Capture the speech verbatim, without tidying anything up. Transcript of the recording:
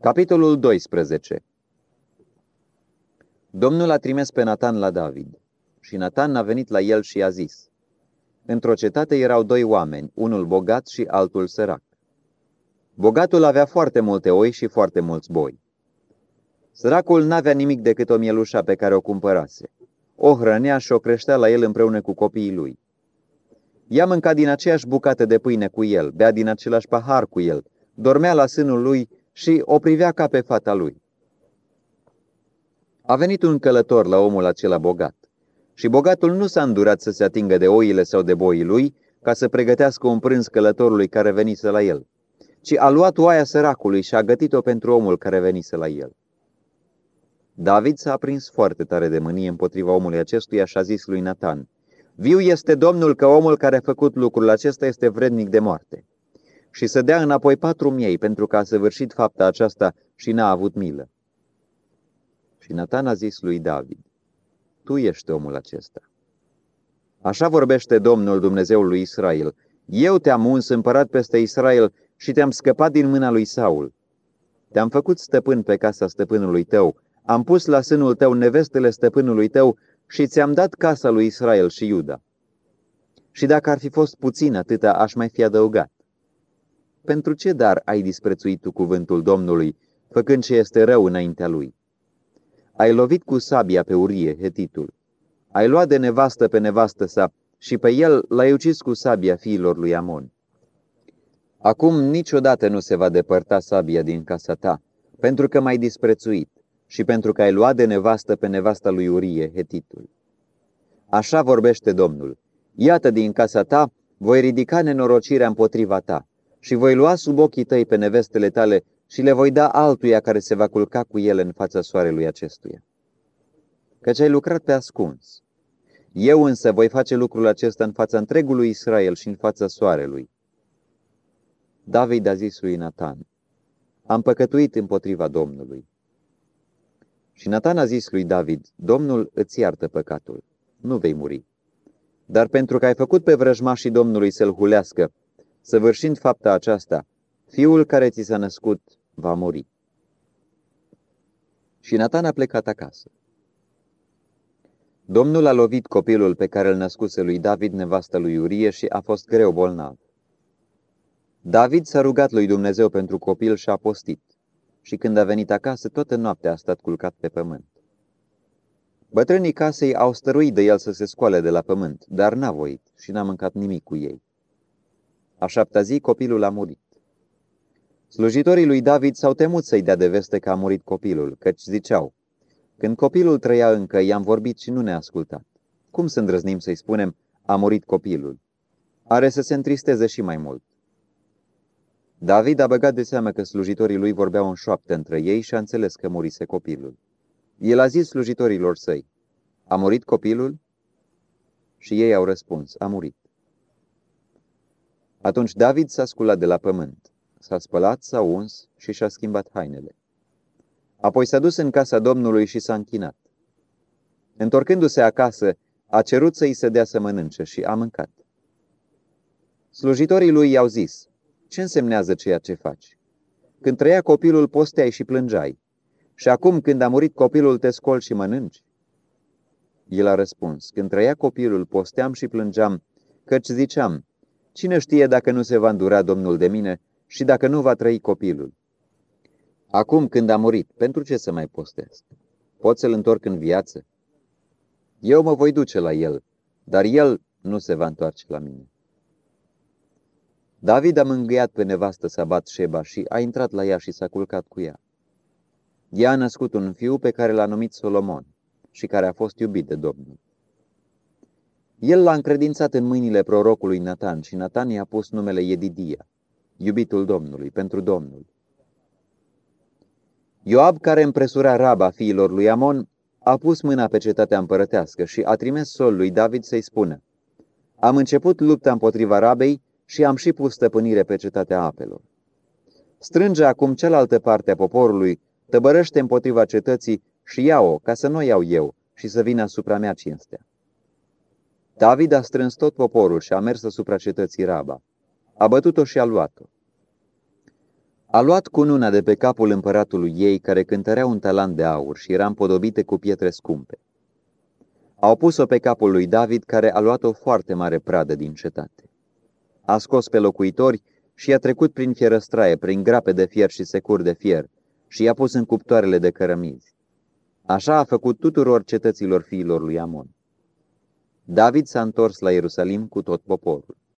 Capitolul doisprezece. Domnul a trimis pe Natan la David și Natan a venit la el și i-a zis: într-o cetate erau doi oameni, unul bogat și altul sărac. Bogatul avea foarte multe oi și foarte mulți boi. Săracul n-avea nimic decât o mielușa pe care o cumpărase. O hrănea și o creștea la el împreună cu copiii lui. Ea mânca din aceeași bucată de pâine cu el, bea din același pahar cu el, dormea la sânul lui și o privea ca pe fata lui. A venit un călător la omul acela bogat și bogatul nu s-a îndurat să se atingă de oile sau de boii lui ca să pregătească un prânz călătorului care venise la el, ci a luat oaia săracului și a gătit-o pentru omul care venise la el. David s-a aprins foarte tare de mânie împotriva omului acestuia și a zis lui Natan: viu este Domnul că omul care a făcut lucrul acesta este vrednic de moarte. Și să dea înapoi patru miei pentru că a săvârșit fapta aceasta și n-a avut milă. Și Natan a zis lui David: tu ești omul acesta. Așa vorbește Domnul, Dumnezeul lui Israel: eu te-am uns împărat peste Israel și te-am scăpat din mâna lui Saul. Te-am făcut stăpân pe casa stăpânului tău, am pus la sânul tău nevestele stăpânului tău și ți-am dat casa lui Israel și Iuda. Și dacă ar fi fost puțin atâta, aș mai fi adăugat. Pentru ce dar ai disprețuit tu cuvântul Domnului, făcând ce este rău înaintea lui? Ai lovit cu sabia pe Urie, hetitul. Ai luat de nevastă pe nevastă sa și pe el l-ai ucis cu sabia fiilor lui Amon. Acum niciodată nu se va depărta sabia din casa ta, pentru că m-ai disprețuit și pentru că ai luat de nevastă pe nevasta lui Urie, hetitul. Așa vorbește Domnul: iată, din casa ta voi ridica nenorocirea împotriva ta și voi lua sub ochii tăi pe nevestele tale și le voi da altuia care se va culca cu ele în fața soarelui acestuia. Căci ai lucrat pe ascuns. Eu însă voi face lucrul acesta în fața întregului Israel și în fața soarelui. David a zis lui Natan: am păcătuit împotriva Domnului. Și Natan a zis lui David: Domnul îți iartă păcatul, nu vei muri. Dar pentru că ai făcut pe vrăjmașii Domnului să-l hulească, săvârșind fapta aceasta, fiul care ți s-a născut va muri. Și Natan a plecat acasă. Domnul a lovit copilul pe care îl născuse lui David, nevastă lui Urie, și a fost greu bolnav. David s-a rugat lui Dumnezeu pentru copil și a postit. Și când a venit acasă, toată noaptea a stat culcat pe pământ. Bătrânii casei au stăruit de el să se scoale de la pământ, dar n-a voit și n-a mâncat nimic cu ei. A șaptea zi copilul a murit. Slujitorii lui David s-au temut să-i dea de veste că a murit copilul, căci ziceau: când copilul trăia încă, i-am vorbit și nu ne-a ascultat. Cum să îndrăznim să-i spunem: a murit copilul? Are să se întristeze și mai mult. David a băgat de seamă că slujitorii lui vorbeau în șoaptă între ei și a înțeles că murise copilul. El a zis slujitorilor săi: a murit copilul? Și ei au răspuns: a murit. Atunci David s-a sculat de la pământ, s-a spălat, s-a uns și și-a schimbat hainele. Apoi s-a dus în casa Domnului și s-a închinat. Întorcându-se acasă, a cerut să-i se dea să mănânce și a mâncat. Slujitorii lui i-au zis: ce însemnează ceea ce faci? Când trăia copilul, posteai și plângeai. Și acum, când a murit copilul, te scoli și mănânci? El a răspuns: când trăia copilul, posteam și plângeam, căci ziceam: cine știe dacă nu se va îndura Domnul de mine și dacă nu va trăi copilul? Acum, când a murit, pentru ce să mai postesc? Pot să-l întorc în viață? Eu mă voi duce la el, dar el nu se va întoarce la mine. David a mângâiat pe nevastă sa Bat-șeba și a intrat la ea și s-a culcat cu ea. Ea a născut un fiu pe care l-a numit Solomon și care a fost iubit de Domnul. El l-a încredințat în mâinile prorocului Natan și Natan i-a pus numele Edidia, iubitul Domnului, pentru Domnul. Ioab, care împresura Raba fiilor lui Amon, a pus mâna pe cetatea împărătească și a trimis sol lui David să-i spună: am început lupta împotriva Rabei și am și pus stăpânire pe cetatea apelor. Strânge acum cealaltă parte a poporului, tăbărăște împotriva cetății și ia-o, ca să nu o iau eu și să vină asupra mea cinstea. David a strâns tot poporul și a mers asupra cetății Raba. A bătut-o și a luat-o. A luat cununa de pe capul împăratului ei, care cântărea un talant de aur și era împodobite cu pietre scumpe. Au pus-o pe capul lui David, care a luat o foarte mare pradă din cetate. A scos pe locuitori și i-a trecut prin fierăstraie, prin grape de fier și securi de fier, și i-a pus în cuptoarele de cărămizi. Așa a făcut tuturor cetăților fiilor lui Amon. David s-a întors la Ierusalim cu tot poporul.